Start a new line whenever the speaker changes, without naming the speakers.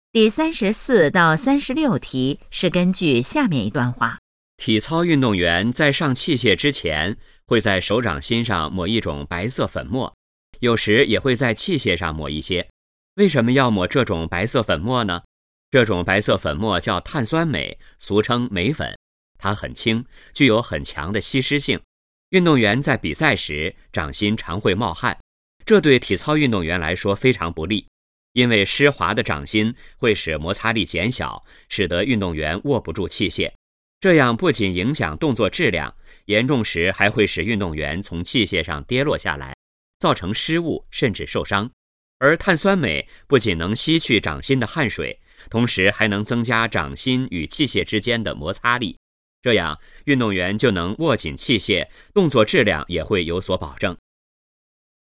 第34到36题是根据下面一段话。
体操运动员在上器械之前，会在手掌心上抹一种白色粉末，有时也会在器械上抹一些。为什么要抹这种白色粉末呢？这种白色粉末叫碳酸镁，俗称镁粉，它很轻，具有很强的吸湿性。运动员在比赛时，掌心常会冒汗，这对体操运动员来说非常不利，因为湿滑的掌心会使摩擦力减小，使得运动员握不住器械。这样不仅影响动作质量，严重时还会使运动员从器械上跌落下来，造成失误甚至受伤。而碳酸镁不仅能吸去掌心的汗水，同时还能增加掌心与器械之间的摩擦力，这样运动员就能握紧器械，动作质量也会有所保证。